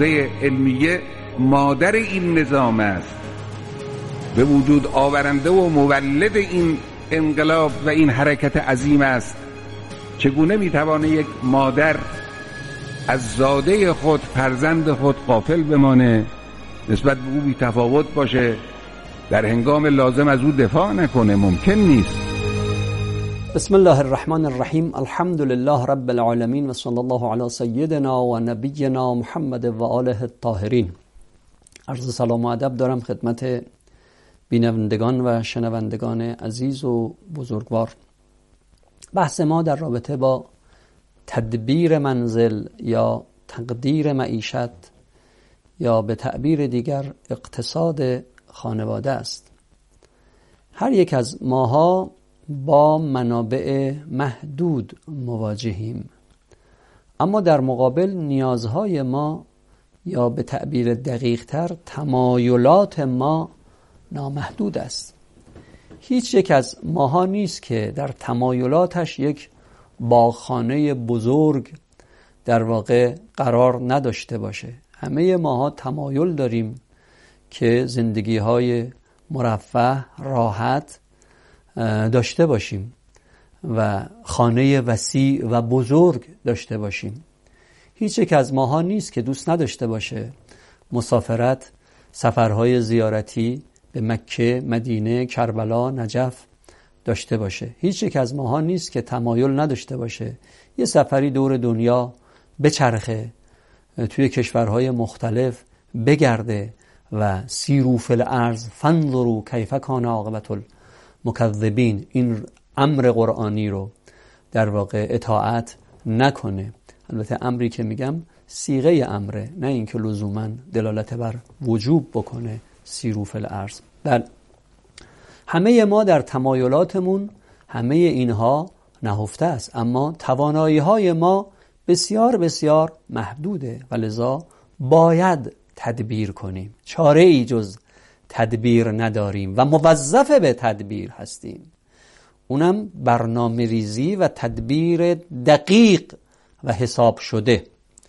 حوزه علمیه مادر این نظام است، به وجود آورنده و مولد این انقلاب و این حرکت عظیم است. چگونه میتوانه یک مادر از زاده خود، فرزند خود غافل بمانه، نسبت به او بی‌تفاوت باشه، در هنگام لازم از او دفاع نکنه؟ ممکن نیست. بسم الله الرحمن الرحیم. الحمد لله رب العالمین و صلی الله علی سیدنا و نبینا محمد و آله الطاهرین. عرض سلام و ادب دارم خدمت بینندگان و شنوندگان عزیز و بزرگوار. بحث ما در رابطه با تدبیر منزل یا تقدیر معیشت یا به تعبیر دیگر اقتصاد خانواده است. هر یک از ماها با منابع محدود مواجهیم، اما در مقابل نیازهای ما یا به تعبیر دقیق تر تمایلات ما نامحدود است. هیچ یک از ماها نیست که در تمایلاتش یک باغخانه بزرگ در واقع قرار نداشته باشه. همه ماها تمایل داریم که زندگی‌های مرفه، راحت داشته باشیم و خانه وسیع و بزرگ داشته باشیم. هیچ یک از ماها نیست که دوست نداشته باشه مسافرت، سفرهای زیارتی به مکه، مدینه، کربلا، نجف داشته باشه. هیچ یک از ماها نیست که تمایل نداشته باشه یه سفری دور دنیا بچرخه، توی کشورهای مختلف بگرده و سیروا فی الارض فانظروا کیف کان عاقبة المکذبین، این امر قرآنی رو در واقع اطاعت نکنه. البته امری که میگم صیغه امره، نه اینکه لزوما دلالت بر وجوب بکنه. سیروا فی الارض. بله، همه ما در تمایلاتمون همه اینها نهفته است، اما توانایی های ما بسیار بسیار محدوده و لذا باید تدبیر کنیم. چاره ای جز تدبیر نداریم و موظف به تدبیر هستیم، اونم برنامه ریزی و تدبیر دقیق و حساب شده.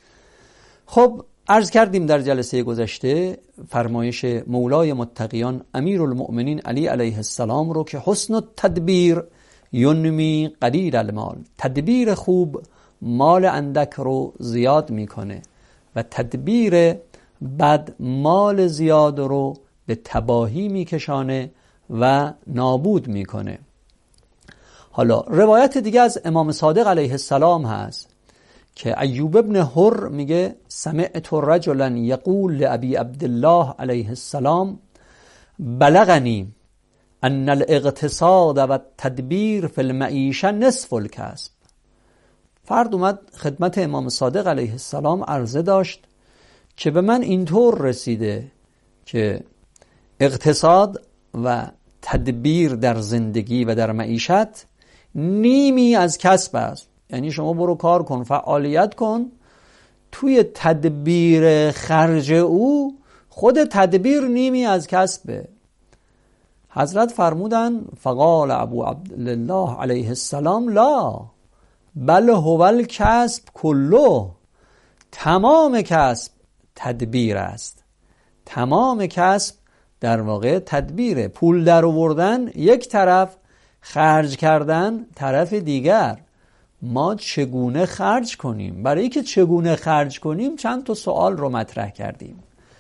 خب عرض کردیم در جلسه گذشته فرمایش مولای متقیان امیرالمؤمنین علی علیه السلام رو که حسن التدبیر ینمی قلیل المال، تدبیر خوب مال اندک رو زیاد میکنه و تدبیر بد مال زیاد رو به تباهی میکشانه و نابود میکنه. حالا روایت دیگه از امام صادق علیه السلام هست که ایوب ابن حر میگه سمعت رجلا یقول لابی عبدالله علیه السلام بلغنی ان الاقتصاد و التدبیر فی المعیشه نصف الکسب. فرد اومد خدمت امام صادق علیه السلام عرضه داشت که به من اینطور رسیده که اقتصاد و تدبیر در زندگی و در معیشت نیمی از کسب است. یعنی شما برو کار کن، فعالیت کن، توی تدبیر خرج او خود تدبیر نیمی از کسبه. حضرت فرمودن فقال ابو عبدالله علیه السلام لا بل هو الکسب کله، تمام کسب تدبیر است. تمام کسب در واقع تدبیره. پول در آوردن یک طرف، خرج کردن طرف دیگر. ما چگونه خرج کنیم؟ برای اینکه چگونه خرج کنیم چند تا سوال رو مطرح کردیم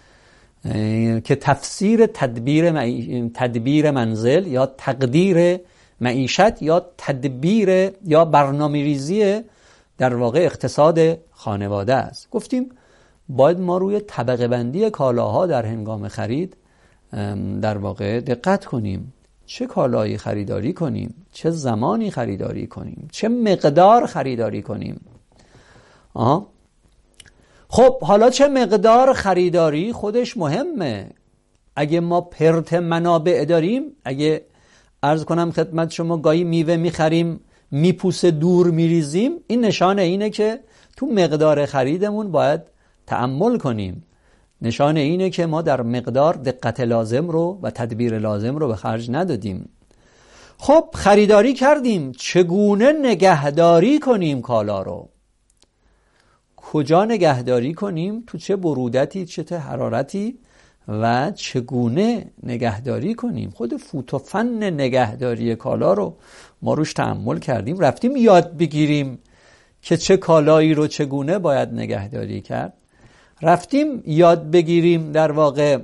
که تفسیر تدبیر منزل یا تقدیر معیشت یا تدبیر یا برنامه‌ریزی در واقع اقتصاد خانواده است. گفتیم باید ما روی طبقه بندی کالاها در هنگام خرید در واقع دقت کنیم. چه کالایی خریداری کنیم، چه زمانی خریداری کنیم، چه مقدار خریداری کنیم. خب حالا چه مقدار خریداری خودش مهمه. اگه ما پرت منابع داریم، اگه عرض کنم خدمت شما گاهی میوه میخریم میپوسه دور میریزیم، این نشانه اینه که تو مقدار خریدمون باید تأمل کنیم. نشانه اینه که ما در مقدار دقت لازم رو و تدبیر لازم رو به خرج ندادیم. خب خریداری کردیم، چگونه نگهداری کنیم کالا رو؟ کجا نگهداری کنیم، تو چه برودتی، چه حرارتی و چگونه نگهداری کنیم. خود فوت و فن نگهداری کالا رو ما روش تأمل کردیم، رفتیم یاد بگیریم که چه کالایی رو چگونه باید نگهداری کرد، رفتیم یاد بگیریم در واقع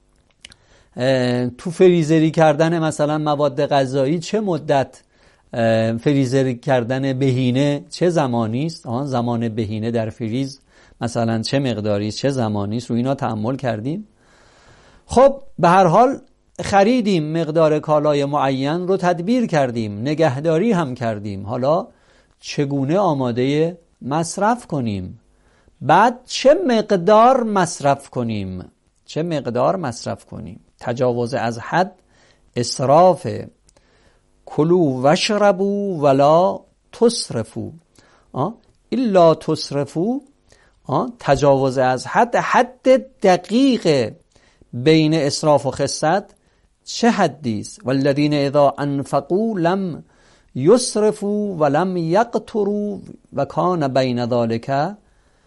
تو فریزری کردن مثلا مواد غذایی چه مدت فریزری کردن بهینه چه زمانی است، زمان بهینه در فریز مثلا چه مقداری است، چه زمانی است، رو اینا تأمل کردیم. خب به هر حال خریدیم، مقدار کالای معین رو تدبیر کردیم، نگهداری هم کردیم. حالا چگونه آماده مصرف کنیم، بعد چه مقدار مصرف کنیم، چه مقدار مصرف کنیم. تجاوز از حد اسراف. کلوا واشربوا ولا تسرفوا. الا تسرفوا، تجاوز از حد، حد دقیق بین اسراف و خست چه حدی است؟ والذین اذا انفقوا لم یسرفوا ولم یقتروا و کان بین ذلک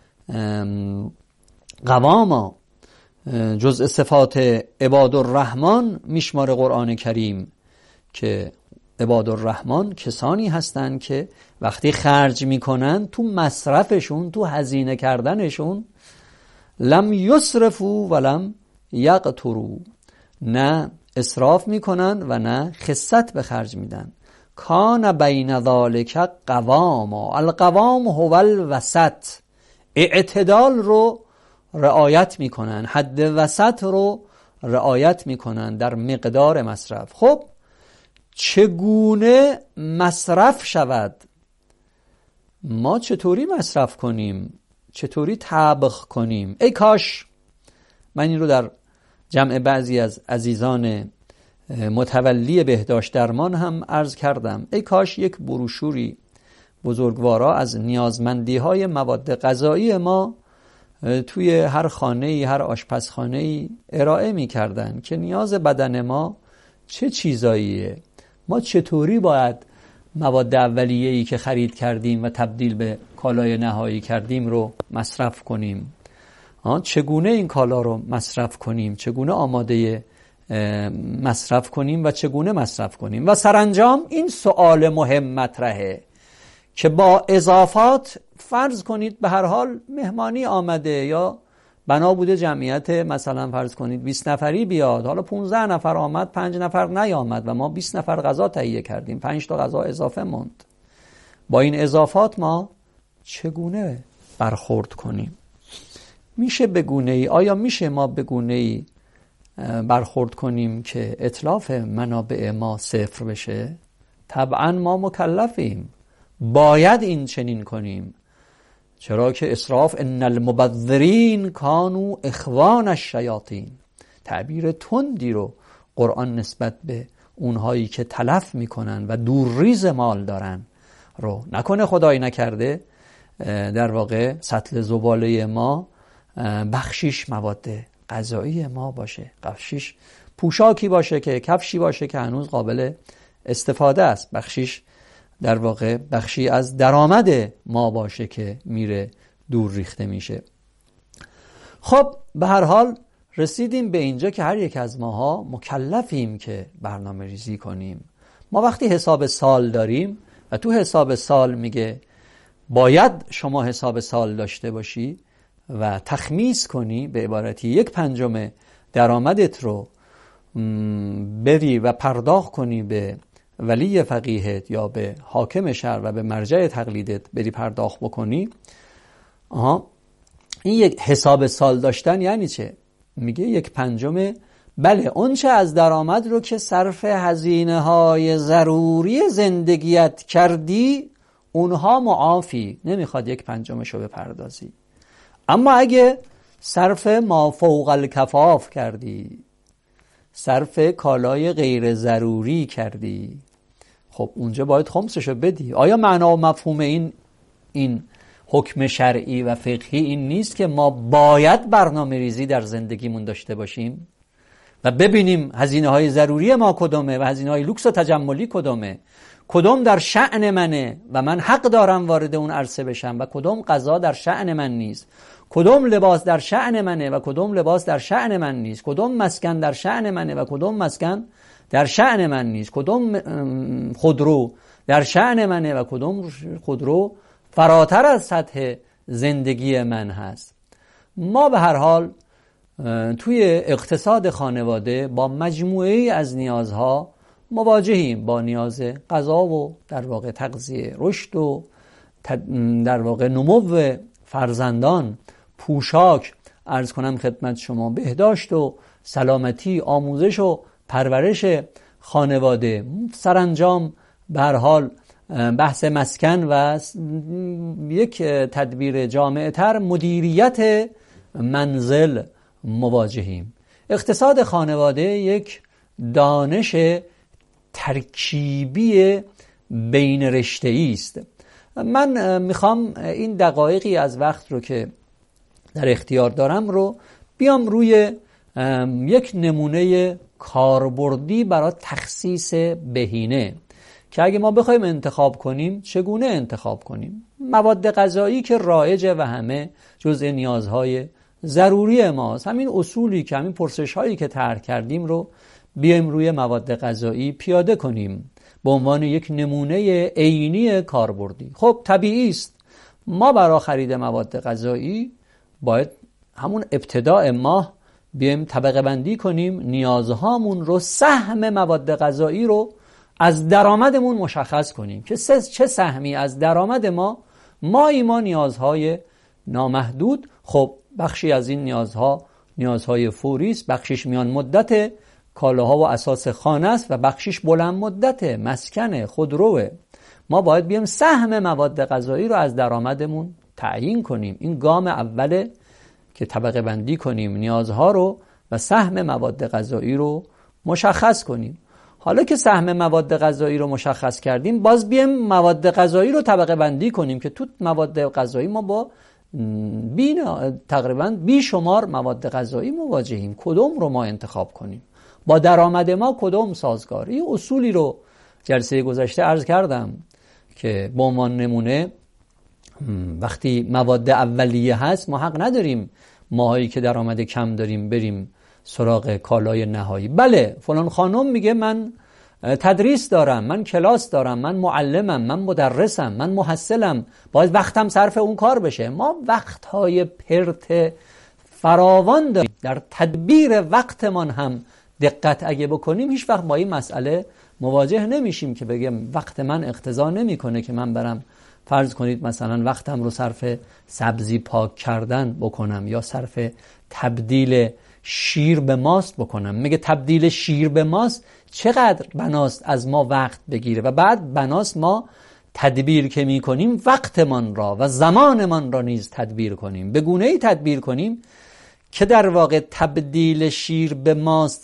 قواما. جزء صفات عباد الرحمن میشماره قرآن کریم که عباد الرحمن کسانی هستند که وقتی خرج میکنن تو مصرفشون، تو هزینه کردنشون، لم یسرفوا ولم یقتروا، نه اسراف میکنن و نه خست به خرج میدن. کان بین ذالک قواما. القوام هو الوسط. اعتدال رو رعایت میکنن، حد وسط رو رعایت میکنن در مقدار مصرف. خب چگونه مصرف شود؟ ما چطوری مصرف کنیم؟ چطوری طبخ کنیم؟ ای کاش، من این رو در جمع بعضی از عزیزان متولی بهداشت درمان هم عرض کردم، ای کاش یک بروشوری بزرگوارا از نیازمندی های مواد غذایی ما توی هر خانه‌ای، هر آشپزخانه‌ای ارائه می‌کردن که نیاز بدن ما چه چیزاییه، ما چطوری باید مواد اولیه‌ای که خرید کردیم و تبدیل به کالای نهایی کردیم رو مصرف کنیم، چگونه این کالا رو مصرف کنیم، چگونه آماده مصرف کنیم و چگونه مصرف کنیم. و سرانجام این سوال مهم مطرحه که با اضافات، فرض کنید به هر حال مهمانی آمده یا بنا بوده جمعیت مثلا فرض کنید 20 نفری بیاد، حالا 15 نفر آمد، 5 نفر نیامد و ما 20 نفر غذا تهیه کردیم، 5 تا غذا اضافه موند. با این اضافات ما چگونه برخورد کنیم؟ میشه بگونه‌ای، آیا میشه ما بگونه‌ای برخورد کنیم که اتلاف منابع ما صفر بشه؟ طبعا ما مکلفیم، باید این چنین کنیم، چرا که اسراف ان المبذرین کانوا اخوان الشیاطین، تعبیر تندی رو قرآن نسبت به اونهایی که تلف میکنن و دورریز مال دارن رو نکنه. خدای نکرده در واقع سطل زباله ما بخشیش مواد غذایی ما باشه، بخشیش پوشاکی باشه، که کفشی باشه که هنوز قابل استفاده است، بخشیش در واقع بخشی از درآمد ما باشه که میره دور ریخته میشه. خب به هر حال رسیدیم به اینجا که هر یک از ماها مکلفیم که برنامه ریزی کنیم. ما وقتی حساب سال داریم و تو حساب سال میگه باید شما حساب سال داشته باشی و تخمیس کنی، به عبارتی 1/5 درآمدت رو بری و پرداخت کنی به ولی فقیهت یا به حاکم شهر و به مرجع تقلیدت بری پرداخت بکنی. این یک حساب سال داشتن یعنی چه؟ میگه 1/5 بله اون چه از درآمد رو که صرف هزینه های ضروری زندگیت کردی اونها معافی، نمیخواد 1/5 رو بپردازی. اما اگه صرف ما فوق الکفاف کردی، صرف کالای غیر ضروری کردی، خب اونجا باید خمسشو بدی. آیا معنا و مفهوم این حکم شرعی و فقهی این نیست که ما باید برنامه ریزی در زندگیمون داشته باشیم؟ و ببینیم هزینه‌های ضروری ما کدومه و هزینه‌های لوکس و تجملی کدومه، کدوم در شأن منه و من حق دارم وارد اون عرصه بشم و کدوم غذا در شأن من نیست، کدوم لباس در شأن منه و کدوم لباس در شأن من نیست، کدوم مسکن در شأن منه و کدوم مسکن در شأن من نیست، کدوم خودرو در شأن منه و کدوم خودرو فراتر از سطح زندگی من هست. ما به هر حال توی اقتصاد خانواده با مجموعه‌ای از نیازها مواجهیم، با نیاز غذا و در واقع تغذیه، رشد و در واقع نمو فرزندان، پوشاک، عرض کنم خدمت شما بهداشت و سلامتی، آموزش و پرورش خانواده، سرانجام به هر حال بحث مسکن و یک تدبیر جامع‌تر مدیریت منزل مواجهیم. اقتصاد خانواده یک دانش ترکیبی بین رشته‌ای است. من میخوام این دقایقی از وقت رو که در اختیار دارم رو بیام روی یک نمونه کاربردی برای تخصیص بهینه که اگه ما بخوایم انتخاب کنیم چگونه انتخاب کنیم. مواد غذایی که رایجه و همه جزء نیازهای ضروری ماست، همین اصولی که همین پرسش‌هایی که طرح کردیم رو بیایم روی مواد غذایی پیاده کنیم به عنوان یک نمونه عینی کاربردی. خب طبیعی است ما برای خرید مواد غذایی باید همون ابتداء ماه بیایم طبقه بندی کنیم، نیازهامون رو، سهم مواد غذایی رو از درآمدمون مشخص کنیم که چه سهمی از درآمد ما نیازهای نامحدود. خب بخشی از این نیازهای فوری است، بخشیش میان مدت کالاها و اساس خانه است و بخشیش بلند مدت مسکن خودروه. ما باید بیایم سهم مواد غذایی رو از درآمدمون تعیین کنیم. این گام اوله که طبقه بندی کنیم نیازها رو و سهم مواد غذایی رو مشخص کنیم. حالا که سهم مواد غذایی رو مشخص کردیم، باز بیایم مواد غذایی رو طبقه بندی کنیم که تو مواد غذایی ما با تقریبا بیشمار مواد غذایی مواجهیم. کدوم رو ما انتخاب کنیم؟ با درآمد ما کدوم سازگار؟ این اصولی رو جلسه گذشته عرض کردم که به عنوان نمونه وقتی مواد اولیه هست ما حق نداریم ماهایی که درآمد کم داریم بریم سراغ کالای نهایی. بله فلان خانم میگه من تدریس دارم، من کلاس دارم، من معلمم، من مدرسم، من محصلم، باید وقتم صرف اون کار بشه. ما وقتهای پرت فراوان داریم، در تدبیر وقتمان هم دقت اگه بکنیم هیچ وقت با این مسئله مواجه نمیشیم که بگم وقت من اقتضا نمیکنه که من برم فرض کنید مثلا وقتم رو صرف سبزی پاک کردن بکنم یا صرف تبدیل شیر به ماست بکنم. میگه تبدیل شیر به ماست چقدر بناست از ما وقت بگیره و بعد بناست ما تدبیر که میکنیم وقتمان را و زمانمان را نیز تدبیر کنیم، به گونه‌ای تدبیر کنیم که در واقع تبدیل شیر به ماست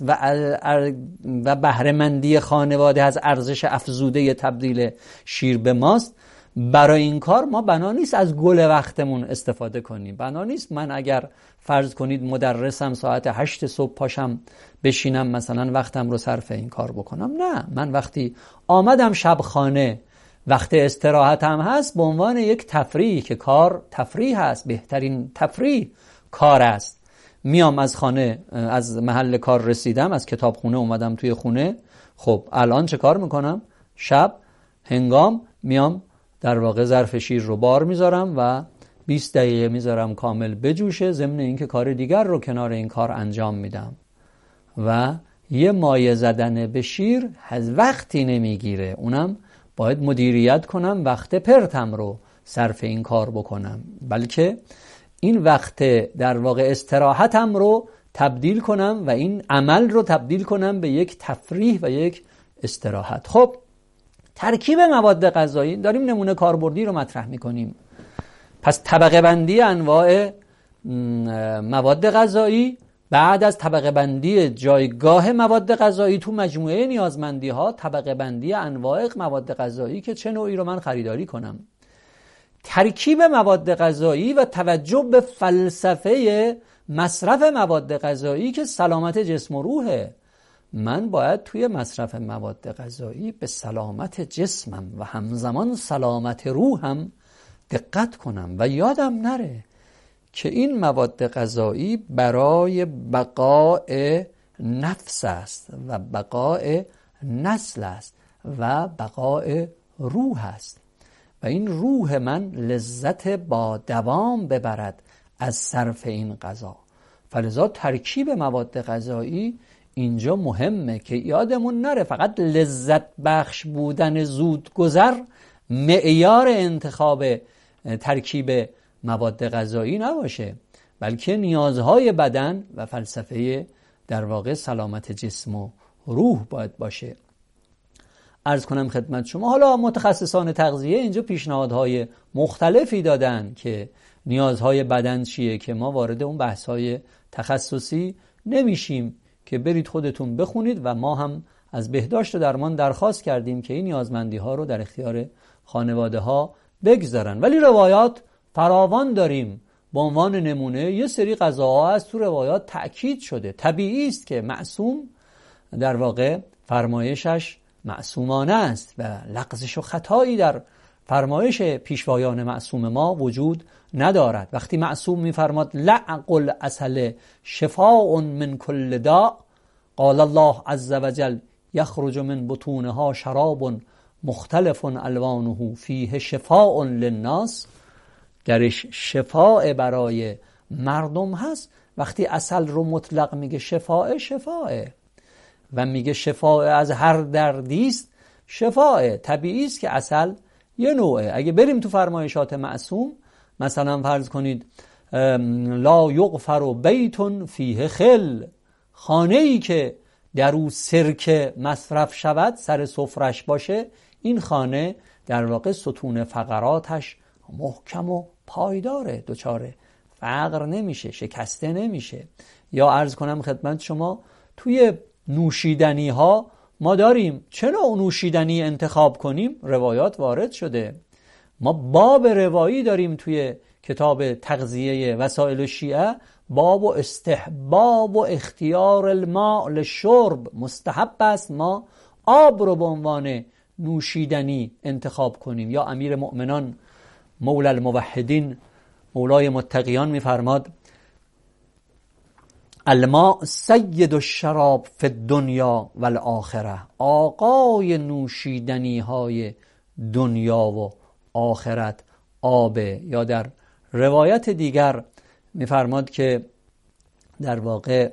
و بهره‌مندی خانواده از ارزش افزوده تبدیل شیر به ماست. برای این کار ما بنا نیست از گل وقتمون استفاده کنیم. بنا نیست من اگر فرض کنید مدرسم ساعت 8 صبح پاشم بشینم مثلا وقتم رو صرف این کار بکنم. نه، من وقتی آمدم شبخانه وقت استراحتم هست به عنوان یک تفریح که کار تفریح هست، بهترین تفریح کار است. میام از خانه، از محل کار رسیدم، از کتابخونه اومدم توی خونه. خب الان چه کار میکنم؟ شب هنگام میام در واقع ظرف شیر رو بار میذارم و 20 دقیقه میذارم کامل بجوشه، ضمن اینکه کار دیگر رو کنار این کار انجام میدم و یه مایه زدن به شیر از وقتی نمیگیره. اونم باید مدیریت کنم وقت پرتم رو صرف این کار بکنم، بلکه این وقت در واقع استراحتم رو تبدیل کنم و این عمل رو تبدیل کنم به یک تفریح و یک استراحت. خب ترکیب مواد غذایی داریم نمونه کاربردی رو مطرح میکنیم. پس طبقه بندی انواع مواد غذایی، بعد از طبقه بندی جایگاه مواد غذایی تو مجموعه نیازمندی ها، طبقه بندی انواع مواد غذایی که چه نوعی رو من خریداری کنم. ترکیب مواد غذایی و توجه به فلسفه مصرف مواد غذایی که سلامت جسم و روحه. من باید توی مصرف مواد غذایی به سلامت جسمم و همزمان سلامت روحم دقت کنم و یادم نره که این مواد غذایی برای بقای نفس است و بقای نسل است و بقای روح است و این روح من لذت با دوام ببرد از صرف این غذا. فلذا ترکیب مواد غذایی اینجا مهمه که یادمون نره فقط لذت بخش بودن زودگذر معیار انتخاب ترکیب مواد غذایی نباشه، بلکه نیازهای بدن و فلسفه در واقع سلامت جسم و روح باید باشه. عرض کنم خدمت شما، حالا متخصصان تغذیه اینجا پیشنهادهای مختلفی دادن که نیازهای بدن چیه که ما وارد اون بحث‌های تخصصی نمیشیم که برید خودتون بخونید و ما هم از بهداشت و درمان درخواست کردیم که این نیازمندی‌ها رو در اختیار خانواده‌ها بگذارن. ولی روایات فراوان داریم. به عنوان نمونه یه سری غذاها از تو روایات تأکید شده. طبیعی است که معصوم در واقع فرمایشش معصومانه است و لغزش و خطایی در فرمایش پیشوایان معصوم ما وجود ندارد. وقتی معصوم می‌فرماد لعق العسل شفاء من کل داء، قال الله عز وجل یخرج من بطونها شراب مختلف الوانه فیه شفاء للناس، درش شفاء برای مردم هست. وقتی عسل رو مطلق میگه شفاء و میگه شفاء از هر دردی است، شفاء طبیعی است که عسل یه نوعه. اگه بریم تو فرمایشات معصوم، مثلا فرض کنید لا یغفر بیت فیه خل، خانه‌ای که در او سرکه مصرف شود سر سفرش باشه، این خانه در واقع ستون فقراتش محکم و پایداره، دچار فقر نمیشه، شکسته نمیشه. یا عرض کنم خدمت شما توی نوشیدنی ها ما داریم چه نوع نوشیدنی انتخاب کنیم، روایات وارد شده. ما باب روایی داریم توی کتاب تغذیه وسائل شیعه، باب و استحباب و اختیار الماء للشرب. مستحب است ما آب رو به عنوان نوشیدنی انتخاب کنیم. یا امیر مؤمنان مولا الموحدین، مولای متقیان میفرماد الماء سید الشراب فی الدنیا و الاخره، آقای نوشیدنی های دنیا و آخرت آبه. یا در روایت دیگر میفرماد که در واقع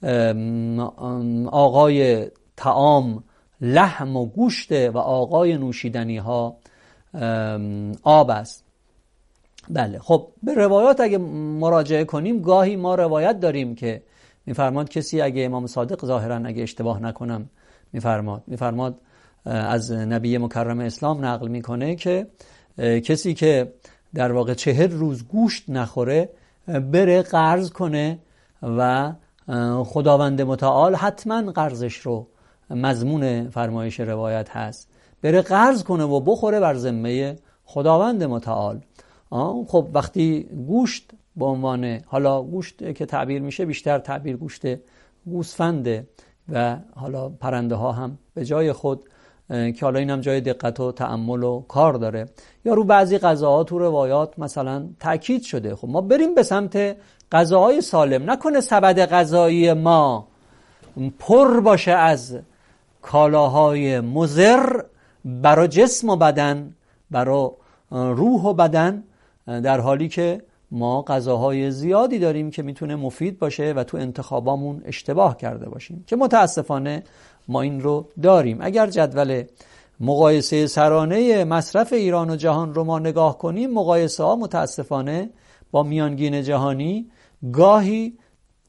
آقای طعام لحم و گوشت و آقای نوشیدنی ها آب است. بله، خب به روایات اگه مراجعه کنیم، گاهی ما روایت داریم که میفرماد کسی، اگه امام صادق ظاهرا اگه اشتباه نکنم میفرماد از نبی مکرم اسلام نقل میکنه که کسی که در واقع 40 روز گوشت نخوره بره قرض کنه و خداوند متعال حتما قرضش رو، مضمون فرمایش روایت هست، بره قرض کنه و بخوره بر ذمه خداوند متعال. خب وقتی گوشت به عنوان، حالا گوشت که تعبیر میشه بیشتر تعبیر گوشت گوسفنده و حالا پرنده ها هم به جای خود که حالا این هم جای دقت و تأمل و کار داره، یا رو بعضی غذاها تو روایات مثلا تأکید شده. خب ما بریم به سمت غذاهای سالم، نکنه سبد غذایی ما پر باشه از کالاهای مضر برای جسم و بدن، برای روح و بدن، در حالی که ما غذاهای زیادی داریم که میتونه مفید باشه و تو انتخابامون اشتباه کرده باشیم، که متاسفانه ما این رو داریم. اگر جدول مقایسه سرانه مصرف ایران و جهان رو ما نگاه کنیم، مقایسه ها متاسفانه با میانگین جهانی گاهی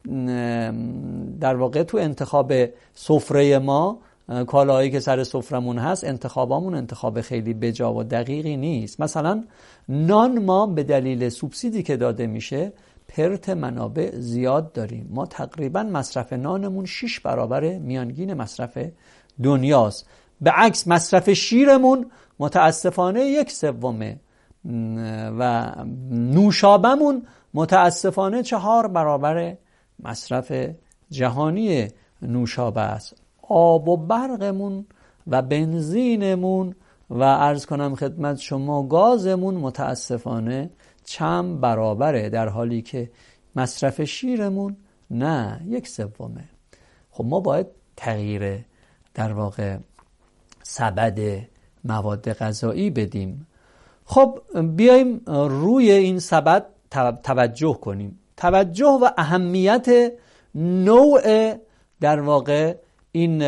در واقع تو انتخاب سفره ما، کالاهایی که سر سفرمون هست، انتخابامون انتخاب خیلی بجا و دقیقی نیست. مثلا نان ما به دلیل سوبسیدی که داده میشه پرت منابع زیاد داریم. ما تقریبا مصرف نانمون 6 برابر میانگین مصرف دنیاست. به عکس مصرف شیرمون متاسفانه 1/3 و نوشابمون متاسفانه 4 برابر مصرف جهانی نوشابه است. آب و برقمون و بنزینمون و عرض کنم خدمت شما گازمون متاسفانه چند برابره، در حالی که مصرف شیرمون نه 1/3. خب ما باید تغییر در واقع سبد مواد غذایی بدیم. خب بیایم روی این سبد توجه کنیم. توجه و اهمیت نوع در واقع این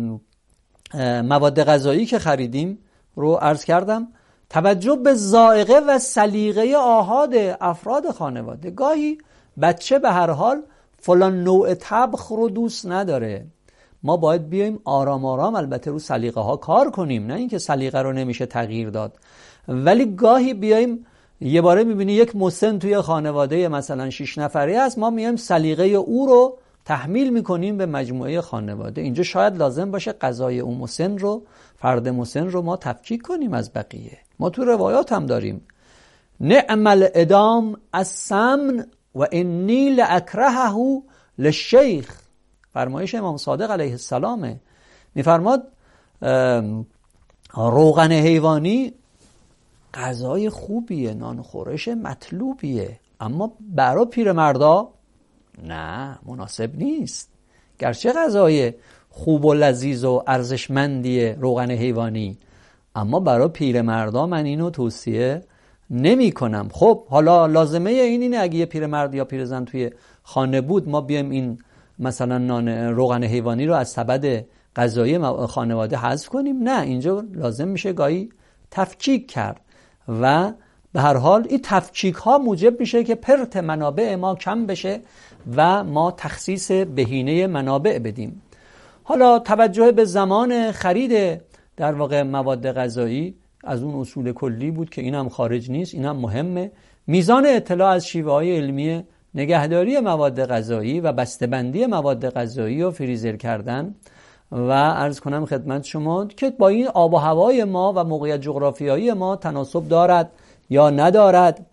مواد غذایی که خریدیم رو عرض کردم. توجه به ذائقه و سلیقه آحاد افراد خانواده. گاهی بچه به هر حال فلان نوع طبخ رو دوست نداره. ما باید بیایم آرام آرام البته رو سلیقه ها کار کنیم، نه اینکه سلیقه رو نمیشه تغییر داد، ولی گاهی بیایم یه باره میبینی یک مسن توی خانواده مثلا 6 نفره است، ما میایم سلیقه او رو تحمیل میکنیم به مجموعه خانواده. اینجا شاید لازم باشه غذای اون مسن رو، فرد مسن رو ما تفکیک کنیم از بقیه. ما تو روایات هم داریم نعم الادام السمن و انی لاکرهه للشیخ. فرمایش امام صادق علیه السلامه. میفرماد روغن حیوانی غذای خوبیه، نان خورش مطلوبیه، اما برای پیرمردا نه، مناسب نیست. گرچه غذای خوب و لذیذ و ارزشمندیه روغن حیوانی، اما برای پیرمردا من اینو توصیه نمی کنم. خب حالا لازمه اینه اگه یه پیرمرد یا پیرزن توی خانه بود، ما بیایم این مثلا نان روغن حیوانی رو از سبد غذایی خانواده حذف کنیم؟ نه، اینجا لازم میشه گاهی تفکیک کرد و به هر حال این تفکیک ها موجب میشه که پرت منابع ما کم بشه و ما تخصیص بهینه منابع بدیم. حالا توجه به زمان خرید در واقع مواد غذایی از اون اصول کلی بود که اینم خارج نیست، اینم مهمه. میزان اطلاع از شیوه‌های علمی نگهداری مواد غذایی و بسته‌بندی مواد غذایی و فریزر کردن و عرض کنم خدمت شما که با این آب و هوای ما و موقعیت جغرافیایی ما تناسب دارد یا ندارد.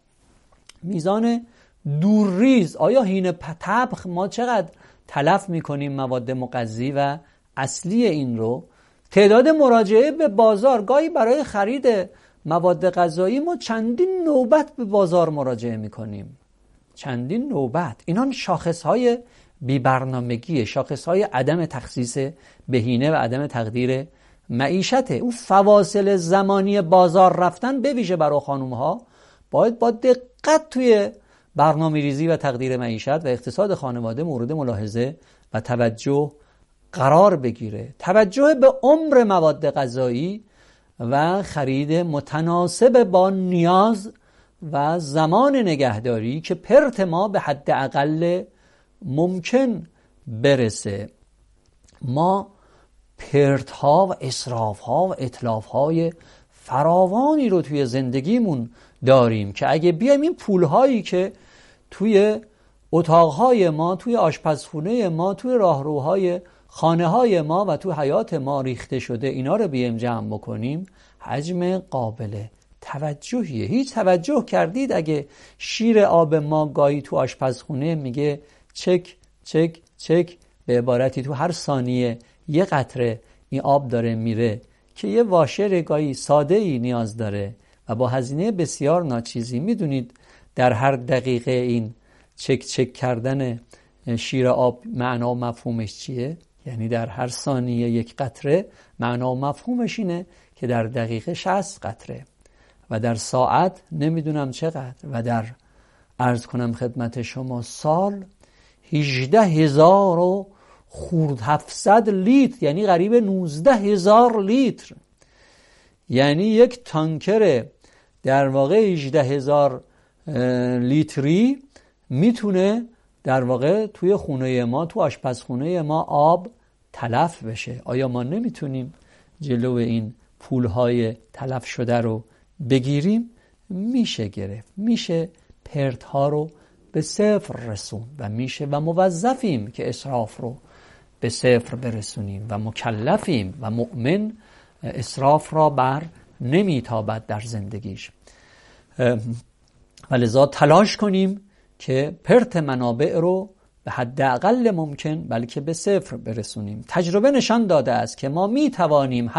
میزان دورریز، آیا حین طبخ ما چقدر تلف میکنیم مواد مغذی و اصلی این رو. تعداد مراجعه به بازار، گاهی برای خرید مواد غذایی ما چندین نوبت به بازار مراجعه میکنیم، چندین نوبت. اینا شاخصهای بی‌برنامگی، شاخصهای عدم تخصیص بهینه و عدم تقدیر معیشته. اون فواصل زمانی بازار رفتن به ویژه برای خانومها باید با دقت توی برنامه ریزی و تقدیر معیشت و اقتصاد خانواده مورد ملاحظه و توجه قرار بگیره. توجه به عمر مواد غذایی و خرید متناسب با نیاز و زمان نگهداری که پرت ما به حد اقل ممکن برسه. ما پرت ها و اسراف ها و اتلاف های فراوانی رو توی زندگیمون داریم که اگه بیایم این پول هایی که توی اتاقهای ما، توی آشپزخونه ما، توی راهروهای خانه های ما و توی حیات ما ریخته شده، اینا رو بیایم جمع بکنیم، حجم قابل توجهیه. هیچ توجه کردید اگه شیر آب ما گاهی تو آشپزخونه میگه چک چک چک، به عبارتی تو هر ثانیه یه قطره این آب داره میره که یه واشر گاهی ساده‌ای نیاز داره و با هزینه بسیار ناچیزی. میدونید در هر دقیقه این چک چک کردن شیر آب معنا و مفهومش چیه؟ یعنی در هر ثانیه یک قطره، معنا و مفهومش اینه که در دقیقه 60 قطره و در ساعت نمیدونم چقدر و در عرض کنم خدمت شما سال 18,000 خورد 700 لیتر، یعنی قریب 19,000 لیتر. یعنی یک تانکر در واقع 18,000 لیتری میتونه در واقع توی خونه ما، تو آشپزخونه ما آب تلف بشه. آیا ما نمیتونیم جلو این پولهای تلف شده رو بگیریم؟ میشه گرفت، میشه پرتها رو به صفر رسون و میشه و موظفیم که اسراف رو به صفر برسونیم و مکلفیم و مؤمن اسراف را بر نمیتابد در زندگیش. ولذا تلاش کنیم که پرت منابع رو به حداقل ممکن بلکه به صفر برسونیم. تجربه نشان داده است که ما می توانیم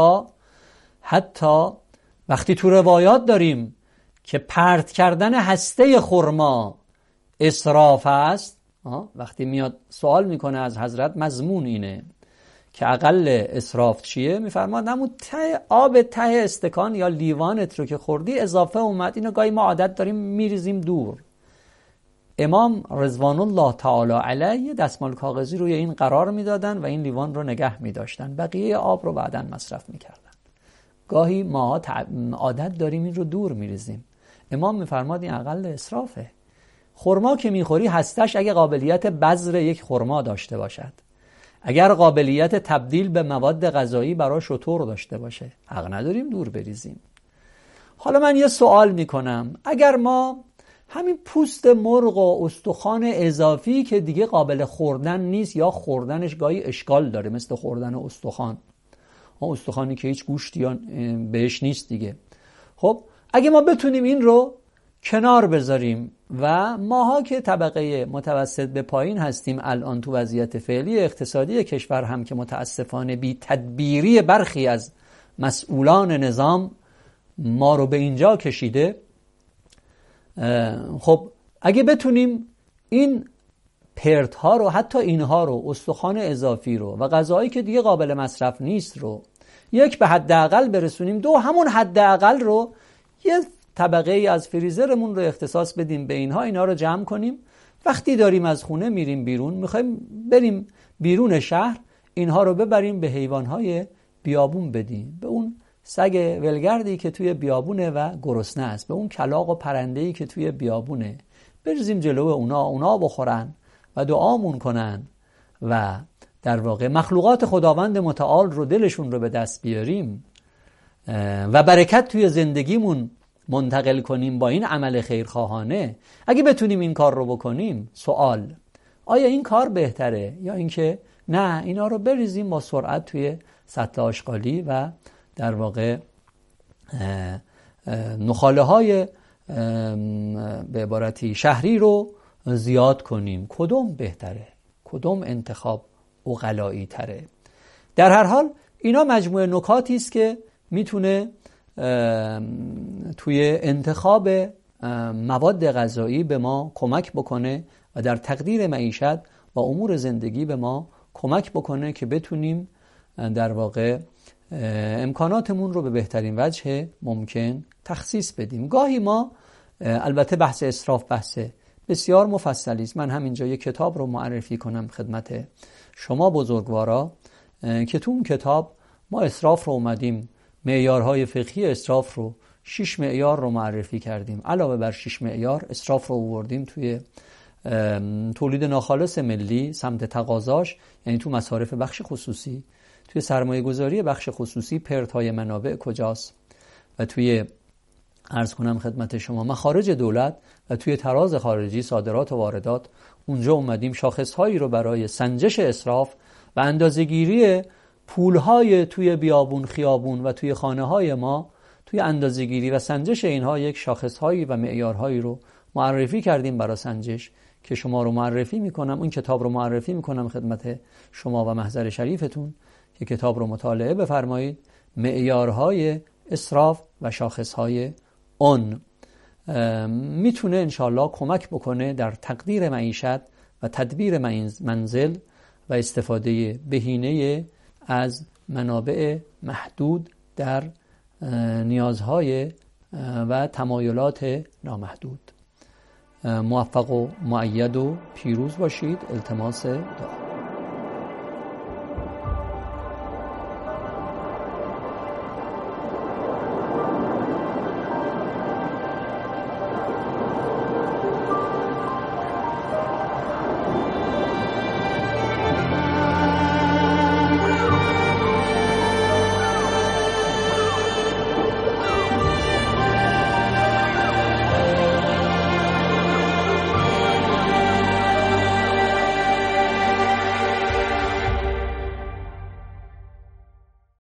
حتی وقتی تو روایات داریم که پرت کردن هسته خرما اسراف است، وقتی میاد سوال میکنه از حضرت مضمون اینه که اقل اسراف چیه، میفرماد همون آب ته استکان یا لیوانت رو که خوردی اضافه اومد، اینو گاهی ما عادت داریم میریزیم دور. امام رضوان الله تعالی علیه دستمال کاغذی روی این قرار میدادن و این لیوان رو نگه میداشتن، بقیه آب رو بعداً مصرف میکردن. گاهی ما عادت داریم این رو دور میریزیم. امام میفرماد این اقل اسرافه. خرما که میخوری هستش اگه قابلیت بذر یک خرما داشته باشد، اگر قابلیت تبدیل به مواد غذایی برای شتر داشته باشه، حق نداریم دور بریزیم. حالا من یه سوال میکنم، اگر ما همین پوست مرغ و استخوان اضافی که دیگه قابل خوردن نیست یا خوردنش گاهی اشکال داره، مثل خوردن استخوانی که هیچ گوشتی یا بهش نیست دیگه، خب اگه ما بتونیم این رو کنار بذاریم و ماها که طبقه متوسط به پایین هستیم الان تو وضعیت فعلی اقتصادی کشور هم که متاسفانه بی تدبیری برخی از مسئولان نظام ما رو به اینجا کشیده، خب اگه بتونیم این پرت ها رو، حتی اینها رو، استخوان اضافی رو و غذایی که دیگه قابل مصرف نیست رو، یک به حداقل برسونیم، دو همون حداقل رو یه طبقه ای از فریزرمون رو اختصاص بدیم به اینها، اینا رو جمع کنیم، وقتی داریم از خونه میریم بیرون، میخوایم بریم بیرون شهر، اینها رو ببریم به حیوانهای بیابون بدیم، به اون سگ ولگردی که توی بیابونه و گرسنه است، به اون کلاغ و پرنده‌ای که توی بیابونه، بریزیم جلو اونا بخورن و دعامون کنن و در واقع مخلوقات خداوند متعال رو دلشون رو به دست بیاریم و برکت توی زندگیمون منتقل کنیم با این عمل خیرخواهانه. اگه بتونیم این کار رو بکنیم، سوال آیا این کار بهتره یا اینکه نه اینا رو بریزیم با سرعت توی سطل آشغالی و در واقع نخاله های به عبارتی شهری رو زیاد کنیم؟ کدوم بهتره؟ کدوم انتخاب عقلایی تره؟ در هر حال اینا مجموعه نکاتی است که میتونه توی انتخاب مواد غذایی به ما کمک بکنه و در تقدیر معیشت و امور زندگی به ما کمک بکنه که بتونیم در واقع امکاناتمون رو به بهترین وجه ممکن تخصیص بدیم. گاهی ما، البته بحث اسراف بحث بسیار مفصلی است، من همینجا یک کتاب رو معرفی کنم خدمت شما بزرگوارا که تو اون کتاب ما اسراف رو اومدیم، معیارهای فقهی اسراف رو 6 معیار رو معرفی کردیم، علاوه بر 6 معیار اسراف رو آوردیم توی تولید ناخالص ملی سمت تقاضاش، یعنی تو مصارف بخش خصوصی، توی سرمایه گذاری بخش خصوصی پرت‌های منابع کجاست، و توی عرض کنم خدمت شما مخارج دولت و توی تراز خارجی صادرات و واردات، اونجا اومدیم شاخص‌هایی رو برای سنجش اسراف و اندازه‌گیری پول‌های توی بیابون خیابون و توی خانه‌های ما، توی اندازه‌گیری و سنجش اینها یک شاخص‌هایی و معیارهایی رو معرفی کردیم برای سنجش که شما رو معرفی میکنم، اون کتاب رو معرفی میکنم خدمت شما و محضر شریفتون که کتاب رو مطالعه بفرمایید. معیارهای اسراف و شاخصهای اون میتونه انشالله کمک بکنه در تقدیر معیشت و تدبیر منزل و استفاده بهینه از منابع محدود در نیازهای و تمایلات نامحدود. موفق و مؤید و پیروز باشید. التماس دعا.